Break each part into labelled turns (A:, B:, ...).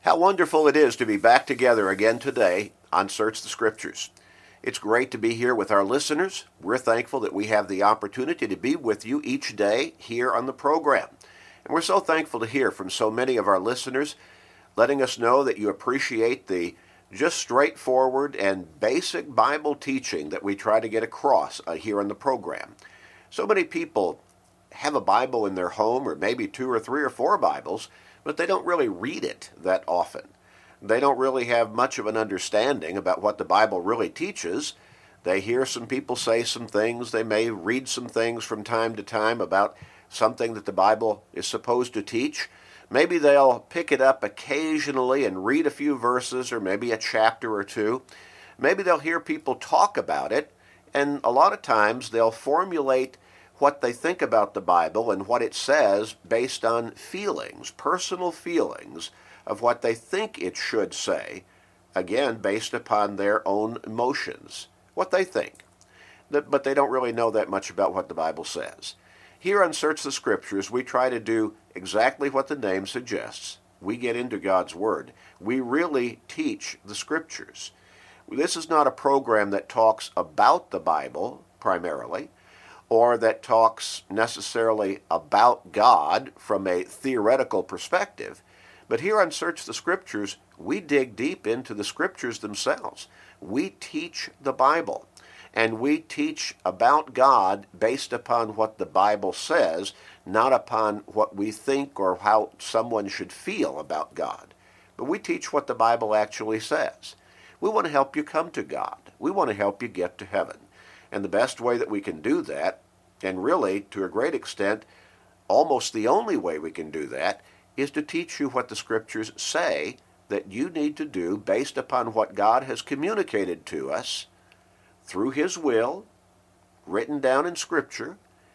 A: How wonderful it is to be back together again today on Search the Scriptures. It's great to be here with our listeners. We're thankful that we have the opportunity to be with you each day here on the program. And we're so thankful to hear from so many of our listeners, letting us know that you appreciate the just straightforward and basic Bible teaching that we try to get across here on the program. So many people have a Bible in their home, or maybe 2 or 3 or 4 Bibles, but they don't really read it that often. They don't really have much of an understanding about what the Bible really teaches. They hear some people say some things. They may read some things from time to time about something that the Bible is supposed to teach. Maybe they'll pick it up occasionally and read a few verses, or maybe a chapter or 2. Maybe they'll hear people talk about it, and a lot of times they'll formulate what they think about the Bible and what it says based on feelings, personal feelings of what they think it should say, again, based upon their own emotions, what they think. But they don't really know that much about what the Bible says. Here on Search the Scriptures, we try to do exactly what the name suggests. We get into God's Word. We really teach the Scriptures. This is not a program that talks about the Bible primarily, or that talks necessarily about God from a theoretical perspective. But here on Search the Scriptures, we dig deep into the Scriptures themselves. We teach the Bible, and we teach about God based upon what the Bible says, not upon what we think or how someone should feel about God. But we teach what the Bible actually says. We want to help you come to God. We want to help you get to heaven. And the best way that we can do that, and really, to a great extent, almost the only way we can do that, is to teach you what the Scriptures say that you need to do based upon what God has communicated to us through His will, written down in Scripture,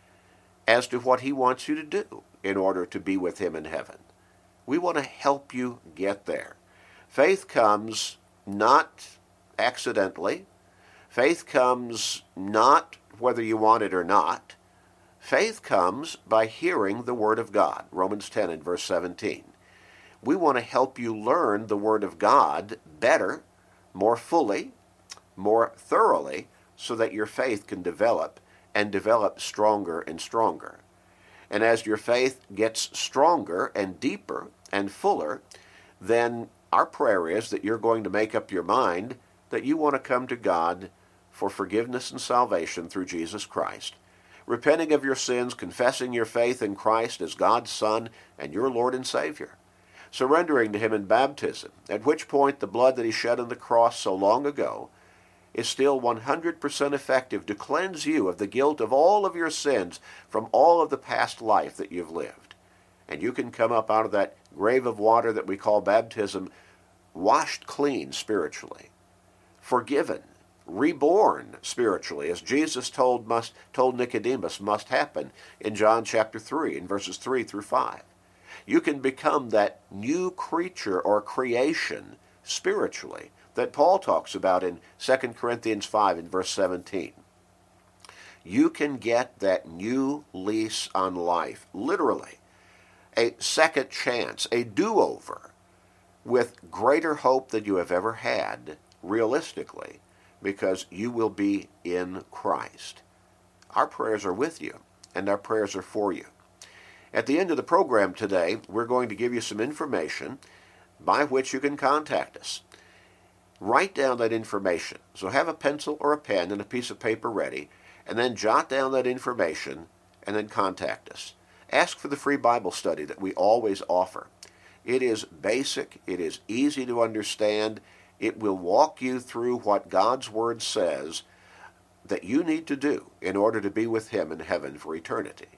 A: as to what He wants you to do in order to be with Him in heaven. We want to help you get there. Faith comes not accidentally. Faith comes not whether you want it or not. Faith comes by hearing the Word of God, Romans 10 and verse 17. We want to help you learn the Word of God better, more fully, more thoroughly, so that your faith can develop and develop stronger and stronger. And as your faith gets stronger and deeper and fuller, then our prayer is that you're going to make up your mind that you want to come to God for forgiveness and salvation through Jesus Christ, repenting of your sins, confessing your faith in Christ as God's Son and your Lord and Savior, surrendering to Him in baptism, at which point the blood that He shed on the cross so long ago is still 100% effective to cleanse you of the guilt of all of your sins from all of the past life that you've lived. And you can come up out of that grave of water that we call baptism, washed clean spiritually, forgiven, reborn spiritually, as Jesus told Nicodemus must happen in John chapter 3, in verses 3 through 5. You can become that new creature or creation spiritually that Paul talks about in 2 Corinthians 5 in verse 17. You can get that new lease on life, literally, a second chance, a do-over, with greater hope than you have ever had, realistically, because you will be in Christ. Our prayers are with you, and our prayers are for you. At the end of the program today, we're going to give you some information by which you can contact us. Write down that information. So have a pencil or a pen and a piece of paper ready, and then jot down that information, and then contact us. Ask for the free Bible study that we always offer. It is basic. It is easy to understand. It will walk you through what God's Word says that you need to do in order to be with Him in heaven for eternity.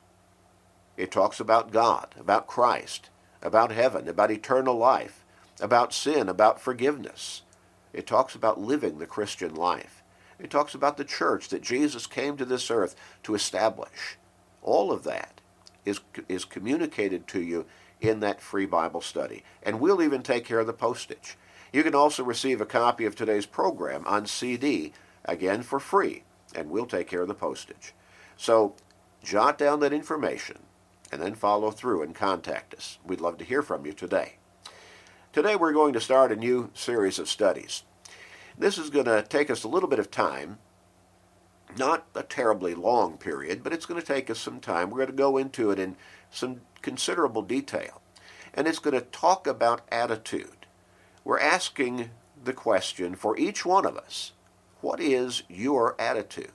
A: It talks about God, about Christ, about heaven, about eternal life, about sin, about forgiveness. It talks about living the Christian life. It talks about the church that Jesus came to this earth to establish. All of that is communicated to you in that free Bible study. And we'll even take care of the postage. You can also receive a copy of today's program on CD, again for free, and we'll take care of the postage. So jot down that information and then follow through and contact us. We'd love to hear from you today. Today we're going to start a new series of studies. This is going to take us a little bit of time, not a terribly long period, but it's going to take us some time. We're going to go into it in some considerable detail. And it's going to talk about attitude. We're asking the question for each one of us, what is your attitude?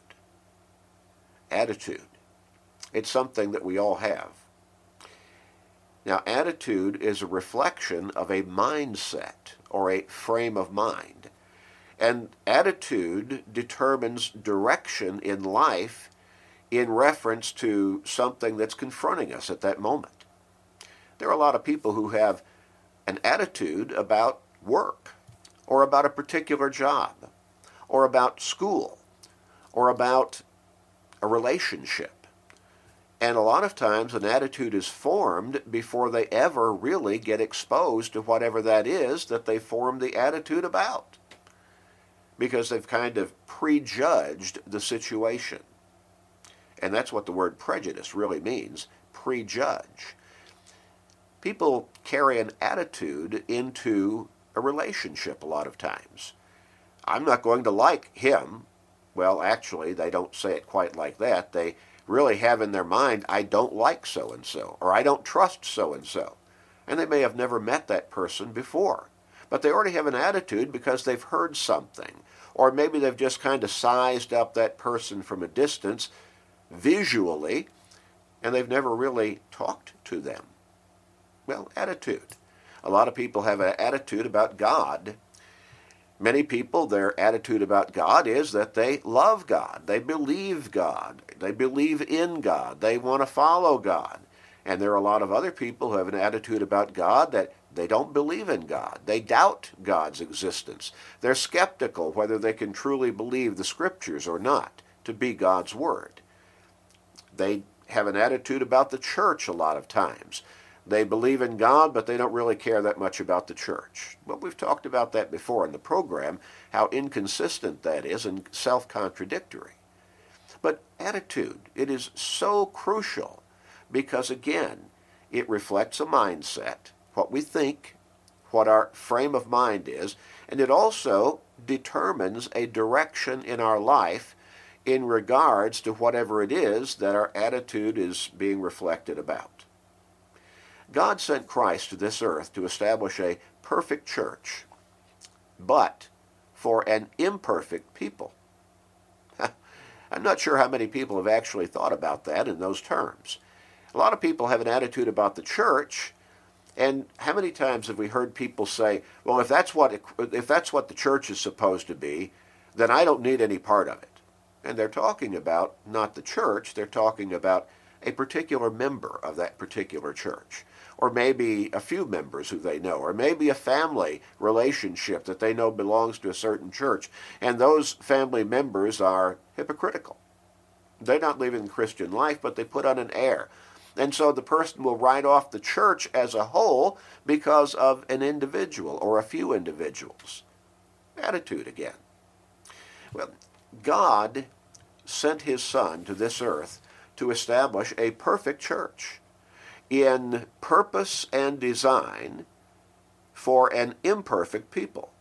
A: Attitude. It's something that we all have. Now, attitude is a reflection of a mindset or a frame of mind. And attitude determines direction in life in reference to something that's confronting us at that moment. There are a lot of people who have an attitude about work, or about a particular job, or about school, or about a relationship. And a lot of times an attitude is formed before they ever really get exposed to whatever that is that they formed the attitude about, because they've kind of prejudged the situation. And that's what the word prejudice really means, prejudge. People carry an attitude into a relationship a lot of times. I'm not going to like him. Well, actually, they don't say it quite like that. They really have in their mind, I don't like so-and-so, or I don't trust so-and-so. And they may have never met that person before. But they already have an attitude because they've heard something. Or maybe they've just kind of sized up that person from a distance visually, and they've never really talked to them. Well, attitude. A lot of people have an attitude about God. Many people, their attitude about God is that they love God. They believe God. They believe in God. They want to follow God. And there are a lot of other people who have an attitude about God that they don't believe in God. They doubt God's existence. They're skeptical whether they can truly believe the Scriptures or not to be God's Word. They have an attitude about the church a lot of times. They believe in God, but they don't really care that much about the church. Well, we've talked about that before in the program, how inconsistent that is and self-contradictory. But attitude, it is so crucial because, again, it reflects a mindset, what we think, what our frame of mind is, and it also determines a direction in our life in regards to whatever it is that our attitude is being reflected about. God sent Christ to this earth to establish a perfect church, but for an imperfect people. I'm not sure how many people have actually thought about that in those terms. A lot of people have an attitude about the church, and how many times have we heard people say, well, if that's what the church is supposed to be, then I don't need any part of it. And they're talking about not the church, they're talking about a particular member of that particular church, or maybe a few members who they know, or maybe a family relationship that they know belongs to a certain church, and those family members are hypocritical. They're not living the Christian life, but they put on an air. And so the person will write off the church as a whole because of an individual or a few individuals. Attitude again. Well, God sent his Son to this earth to establish a perfect church in purpose and design for an imperfect people.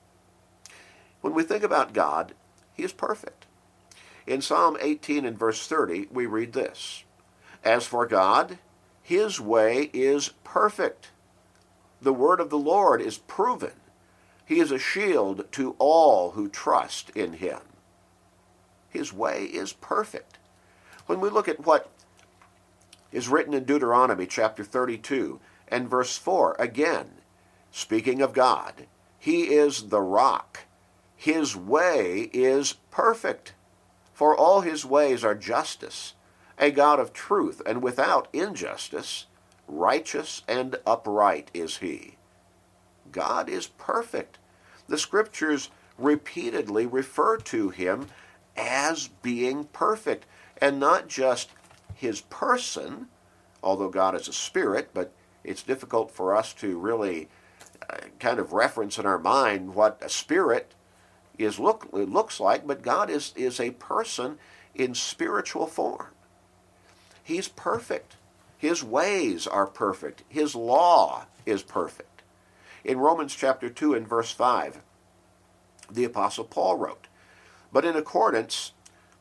A: When we think about God, he is perfect. In Psalm 18 and verse 30, we read this, "As for God, his way is perfect. The word of the Lord is proven. He is a shield to all who trust in him." His way is perfect. When we look at what is written in Deuteronomy chapter 32 and verse 4, again, speaking of God, he is the rock. His way is perfect, for all his ways are justice, a God of truth, and without injustice, righteous and upright is he. God is perfect. The Scriptures repeatedly refer to him as being perfect, and not just his person, although God is a spirit, but it's difficult for us to really kind of reference in our mind what a spirit looks like, but God is a person in spiritual form. He's perfect. His ways are perfect. His law is perfect. In Romans chapter 2 and verse 5, the Apostle Paul wrote, "But in accordance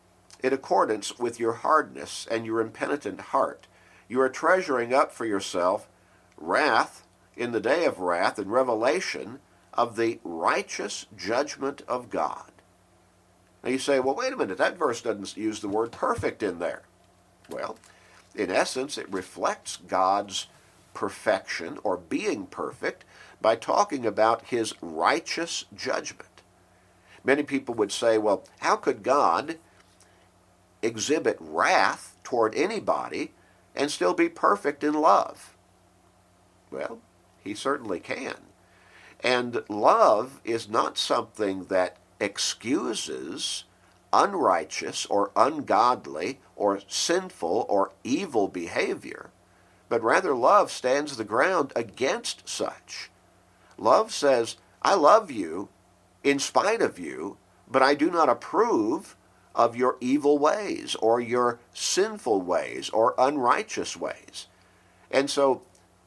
A: with your hardness and your impenitent heart, you are treasuring up for yourself wrath in the day of wrath and revelation of the righteous judgment of God." Now you say, well, wait a minute, that verse doesn't use the word perfect in there. Well, in essence, it reflects God's perfection or being perfect by talking about his righteous judgment. Many people would say, well, how could God exhibit wrath toward anybody and still be perfect in love? Well, he certainly can. And love is not something that excuses unrighteous or ungodly or sinful or evil behavior, but rather love stands the ground against such. Love says, I love you in spite of you, but I do not approve of your evil ways or your sinful ways or unrighteous ways. And so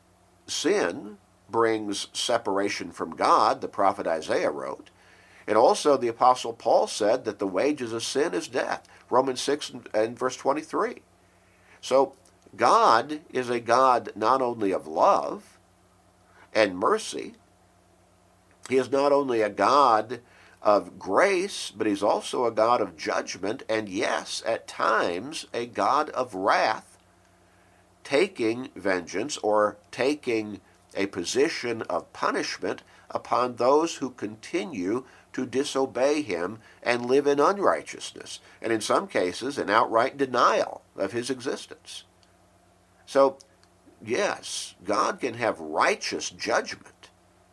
A: sin brings separation from God, the prophet Isaiah wrote. And also the Apostle Paul said that the wages of sin is death, Romans 6 and verse 23. So God is a God not only of love and mercy, he is not only a God of grace, but he's also a God of judgment, and yes, at times a God of wrath, taking vengeance or taking a position of punishment upon those who continue to disobey him and live in unrighteousness, and in some cases an outright denial of his existence. So, yes, God can have righteous judgment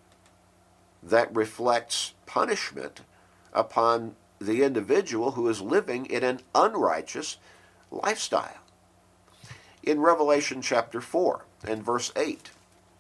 A: that reflects punishment upon the individual who is living in an unrighteous lifestyle. In Revelation chapter 4 and verse 8,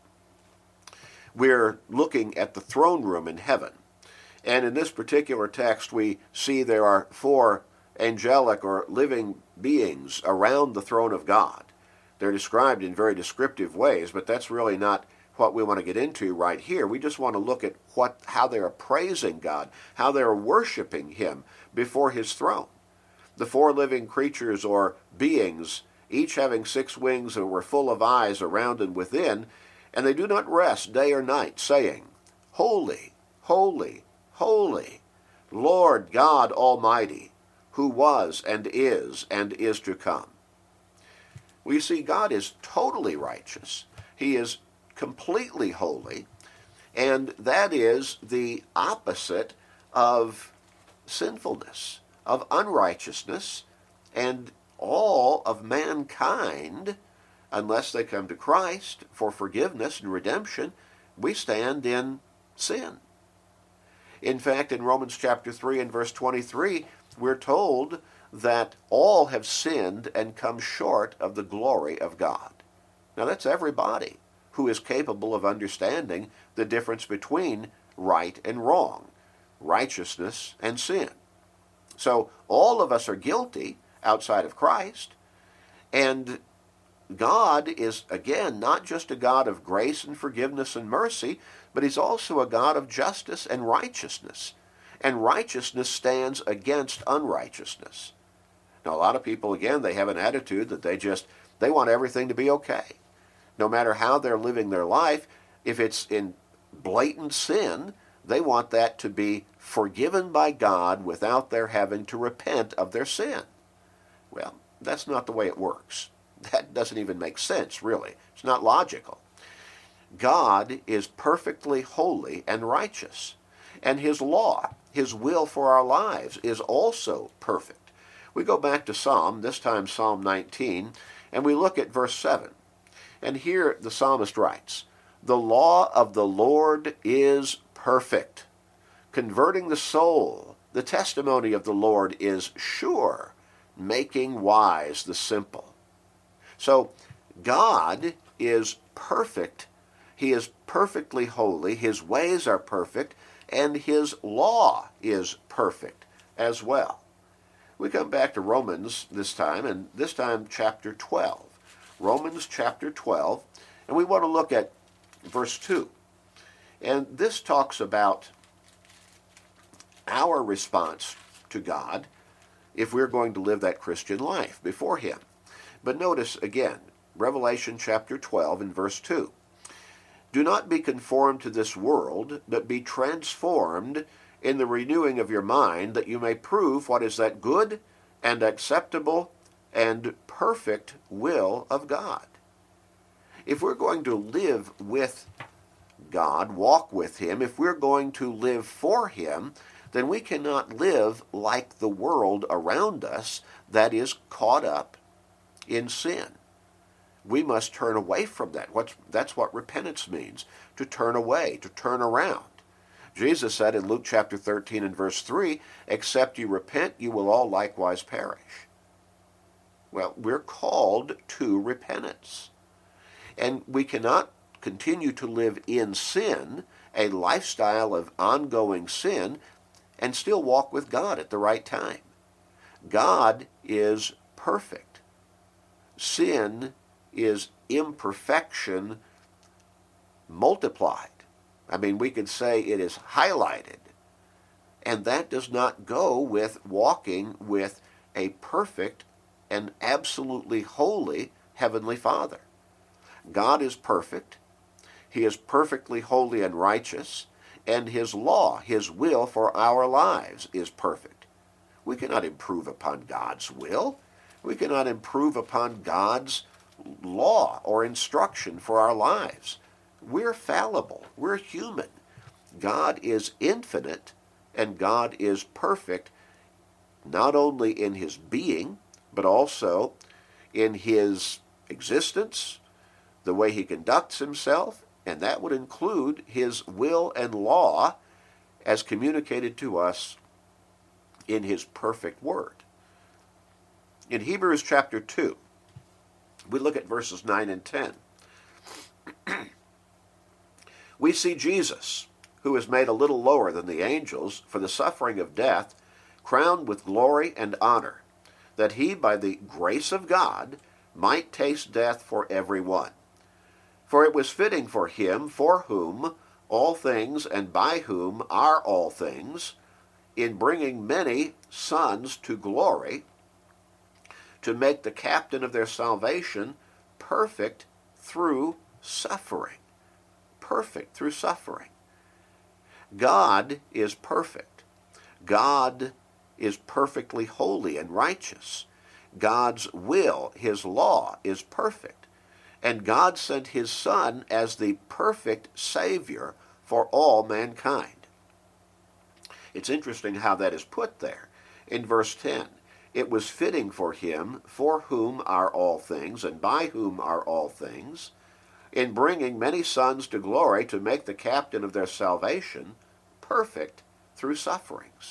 A: we're looking at the throne room in heaven. And in this particular text, we see there are 4 angelic or living beings around the throne of God. They're described in very descriptive ways, but that's really not what we want to get into right here. We just want to look at how they are praising God, how they are worshiping him before his throne. The 4 living creatures or beings, each having 6 wings and were full of eyes around and within, and they do not rest day or night, saying, Holy, holy, holy, Lord God Almighty, who was and is to come. We see God is totally righteous. He is completely holy, and that is the opposite of sinfulness, of unrighteousness, and all of mankind, unless they come to Christ for forgiveness and redemption, we stand in sin. In fact, in Romans chapter 3 and verse 23, we're told that all have sinned and come short of the glory of God. Now that's everybody who is capable of understanding the difference between right and wrong, righteousness and sin. So all of us are guilty outside of Christ, and God is, again, not just a God of grace and forgiveness and mercy, but he's also a God of justice and righteousness. And righteousness stands against unrighteousness. Now, a lot of people, again, they have an attitude that they want everything to be okay. No matter how they're living their life, if it's in blatant sin, they want that to be forgiven by God without their having to repent of their sin. Well, that's not the way it works. That doesn't even make sense, really. It's not logical. God is perfectly holy and righteous, and his law, his will for our lives, is also perfect. We go back to Psalm, this time Psalm 19, and we look at verse 7. And here the psalmist writes, "The law of the Lord is perfect, converting the soul. The testimony of the Lord is sure, making wise the simple." So God is perfect. He is perfectly holy. His ways are perfect, and his law is perfect as well. We come back to Romans this time, and this time chapter 12. Romans chapter 12, and we want to look at verse 2. And this talks about our response to God if we're going to live that Christian life before Him. But notice again, Revelation chapter 12 and verse 2. Do not be conformed to this world, but be transformed in the renewing of your mind, that you may prove what is that good and acceptable and perfect will of God. If we're going to live with God, walk with Him, if we're going to live for Him, then we cannot live like the world around us that is caught up in sin. We must turn away from that. That's what repentance means, to turn away, to turn around. Jesus said in Luke chapter 13 and verse 3, except you repent, you will all likewise perish. Well, we're called to repentance. And we cannot continue to live in sin, a lifestyle of ongoing sin, and still walk with God at the right time. God is perfect. Sin is imperfection multiplied. I mean, we could say it is highlighted. And that does not go with walking with a perfect and absolutely holy Heavenly Father. God is perfect. He is perfectly holy and righteous, and His law, His will for our lives is perfect. We cannot improve upon God's will. We cannot improve upon God's law or instruction for our lives. We're fallible. We're human. God is infinite, and God is perfect, not only in His being, but also in His existence, the way He conducts Himself, and that would include His will and law as communicated to us in His perfect Word. In Hebrews chapter 2, we look at verses 9 and 10. We see Jesus, who is made a little lower than the angels for the suffering of death, crowned with glory and honor, that He, by the grace of God, might taste death for every one. For it was fitting for Him, for whom all things and by whom are all things, in bringing many sons to glory, to make the captain of their salvation perfect through suffering. Perfect through suffering. God is perfect. God is perfectly holy and righteous. God's will, His law, is perfect. And God sent His Son as the perfect Savior for all mankind. It's interesting how that is put there. In verse 10, it was fitting for Him, for whom are all things, and by whom are all things, in bringing many sons to glory, to make the captain of their salvation perfect through sufferings.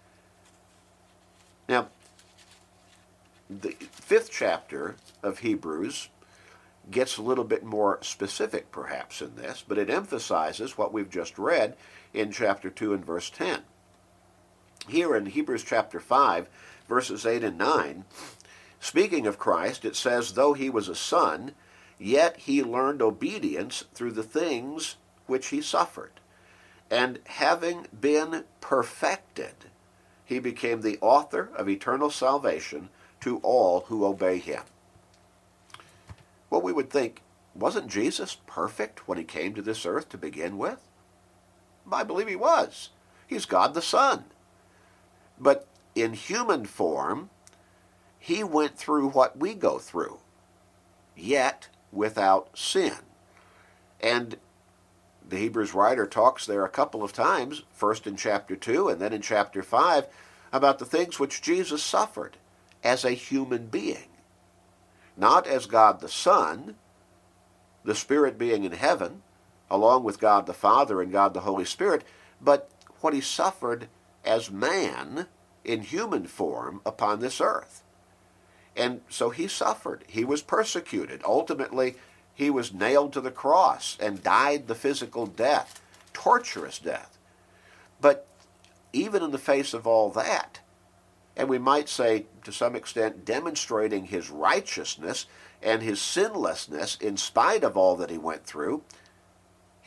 A: Now, the 5th chapter of Hebrews gets a little bit more specific perhaps in this, but it emphasizes what we've just read in chapter 2 and verse 10. Here in Hebrews chapter 5, verses 8 and 9, speaking of Christ, it says, though He was a son, yet He learned obedience through the things which He suffered. And having been perfected, He became the author of eternal salvation to all who obey Him. Well, we would think, wasn't Jesus perfect when He came to this earth to begin with? I believe He was. He's God the Son. But in human form, He went through what we go through, yet without sin. And the Hebrews writer talks there a couple of times, first in chapter 2 and then in chapter 5, about the things which Jesus suffered as a human being. Not as God the Son, the Spirit being in heaven, along with God the Father and God the Holy Spirit, but what He suffered as man in human form upon this earth. And so He suffered. He was persecuted. Ultimately, He was nailed to the cross and died the physical death, torturous death. But even in the face of all that, and we might say, to some extent, demonstrating His righteousness and His sinlessness in spite of all that He went through,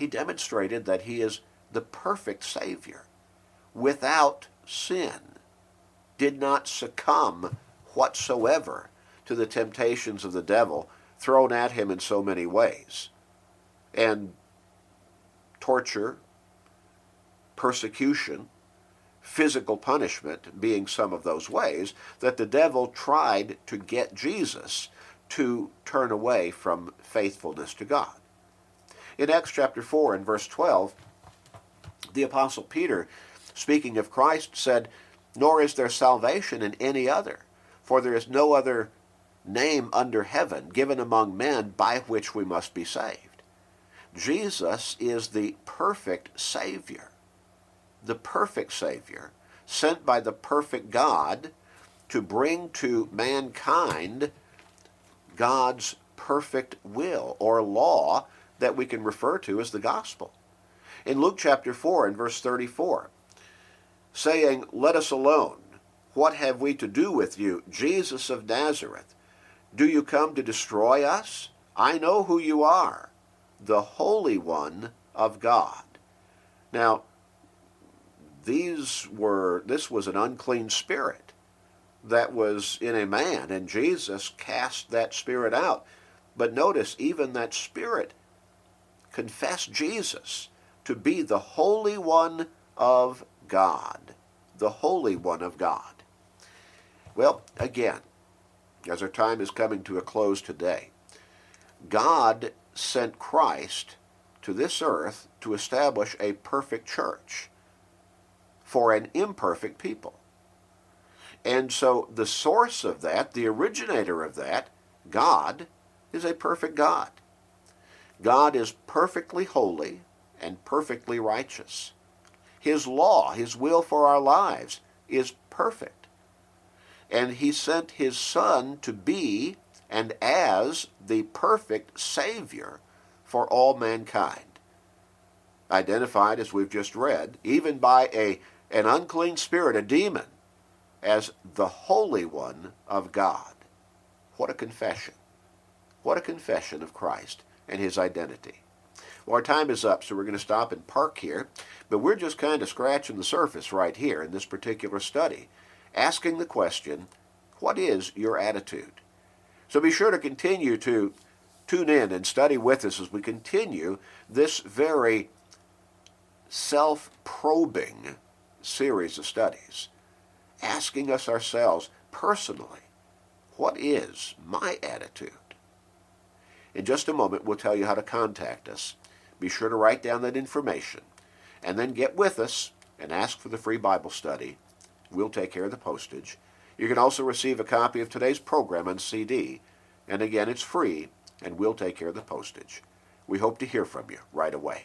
A: He demonstrated that he is the perfect Savior, without sin, did not succumb whatsoever to the temptations of the devil thrown at him in so many ways. And torture, persecution, physical punishment being some of those ways that the devil tried to get Jesus to turn away from faithfulness to God. In Acts chapter 4 and verse 12, the Apostle Peter, speaking of Christ, said, "Nor is there salvation in any other, for there is no other name under heaven given among men by which we must be saved." Jesus is the perfect Savior, sent by the perfect God to bring to mankind God's perfect will or law that we can refer to as the gospel. In Luke chapter 4 and verse 34, saying, "Let us alone. What have we to do with you, Jesus of Nazareth? Do you come to destroy us? I know who you are, the Holy One of God." Now, this was an unclean spirit that was in a man, and Jesus cast that spirit out. But notice, even that spirit confessed Jesus to be the Holy One of God. The Holy One of God. Well, again, as our time is coming to a close today, God sent Christ to this earth to establish a perfect church for an imperfect people. And so the source of that, the originator of that, God, is a perfect God. God is perfectly holy and perfectly righteous. His law, his will for our lives is perfect. And he sent his Son to be and as the perfect Savior for all mankind. Identified, as we've just read, even by an unclean spirit, a demon, as the Holy One of God. What a confession. What a confession of Christ and his identity. Well, our time is up, so we're going to stop and park here, but we're just kind of scratching the surface right here in this particular study, asking the question, what is your attitude? So be sure to continue to tune in and study with us as we continue this very self-probing series of studies, asking us ourselves personally, what is my attitude? In just a moment, we'll tell you how to contact us. Be sure to write down that information, and then get with us and ask for the free Bible study. We'll take care of the postage. You can also receive a copy of today's program on CD, and again, it's free, and we'll take care of the postage. We hope to hear from you right away.